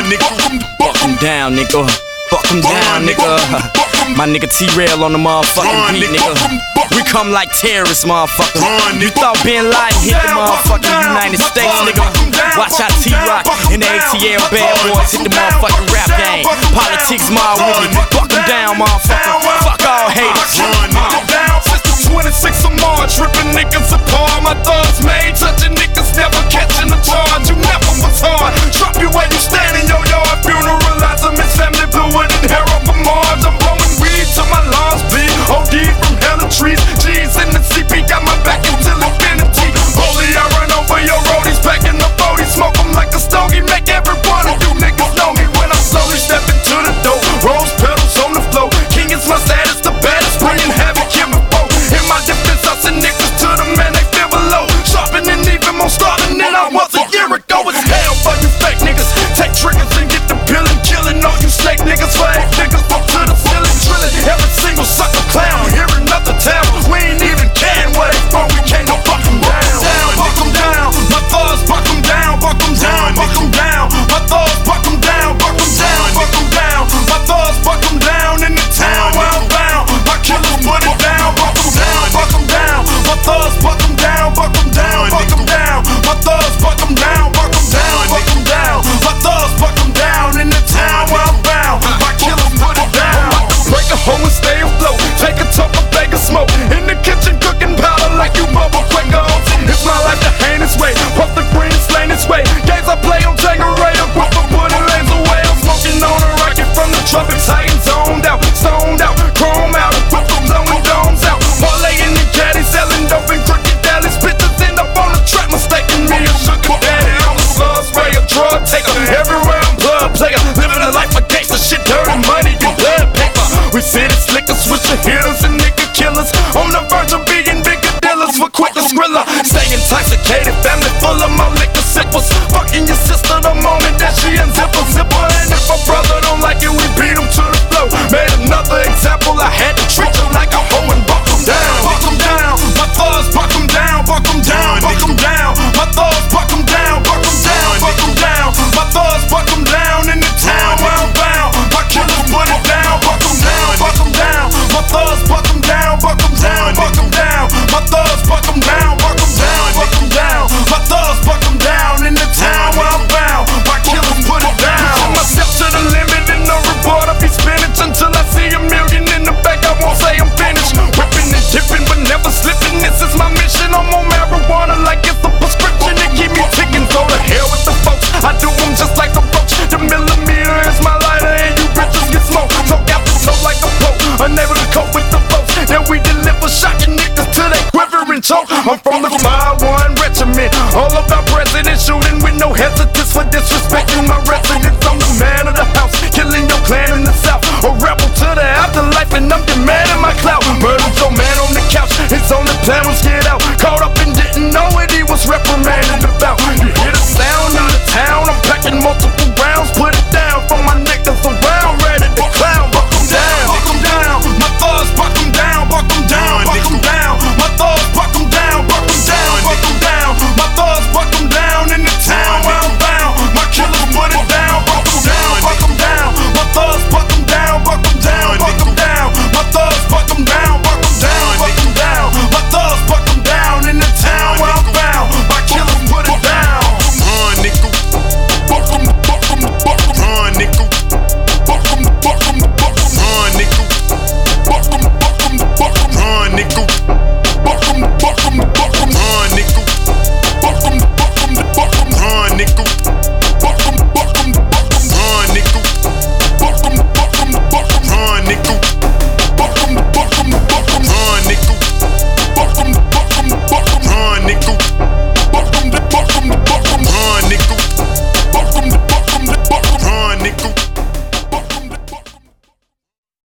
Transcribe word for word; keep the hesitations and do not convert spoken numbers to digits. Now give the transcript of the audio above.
nigga. Buck 'em down, nigga. Buck 'em down, nigga. My nigga T-Rail on the motherfucking beat, nigga. We come like terrorists, motherfucker. You thought Bin Laden hit the motherfucking United States, nigga. Watch out T-Rock and the A T L bad boys hit the motherfucking rap game. Politics mob with me. Buck 'em down, motherfucker. Fuck all haters. Since the twenty-sixth of March, ripping niggas apart. My thugs made touching niggas, never catching a charge. You never was hard. Drop you where you stand in your yard. Funeralize them, his family blew it in hair up a Mars. I'm blowing weed till my lungs bleed. O D from hella trees. G's in the C P, got my back until infinity. Holy, I run over your roadies, back in the forty. Smoke them like a stogie, make every one of you niggas know me when I slowly step into the door. Rose petals on the floor. King is my status, the baddest, bringing havoc here before. In my defense, I send niggas to the man they feel below. Sharpening even more starting than I was a year ago. It's hell for you fake niggas. Take triggers and get the pillin', killing all you snake niggas. Flag niggas up to the ceiling, drilling every single sucker clown. Here in another town, we ain't even can where they from. We can't no buck 'em down. Buck 'em down, my thugs buck 'em down, buck 'em down, buck 'em down. My thugs buck 'em down, buck 'em down, buck 'em down. My thugs buck 'em down in the town where I'm bound. My killers put it down, buck 'em down, buck 'em down. My thugs buck 'em down, buck 'em down, buck 'em down. My thugs buck 'em down, buck 'em down, buck 'em down. My thugs buck 'em down in the town where I'm bound. My killers put it down. Break a hole and stay afloat. Take a tough of bag of smoke. In the kitchen cooking powder like you bubble quicker. It's my life to hang this way. Puff the green, slain this way. Games I play on Tangeray. I'm quick for putting lanes away. I'm smoking on a rocket from the trumpets. High and zoned out, stoned out, chrome out. Quick for blowing domes out. Parlaying the caddy, selling dope and crooked dallies. Bitches end up on the track, mistaking me a sugar daddy. I'm a slug sprayer, drug taker. Everywhere I'm blood player. Living a life of gangsta shit, dirty money and blood paper. We city slickers, switch the hitters and nigga killers. On the verge of being bigger dealers for quick to skrilla. Stay intoxicated, family full of my liquor sippers. Fucking your sister the moment that she unzip a zipper. And if a brother don't like it, we beat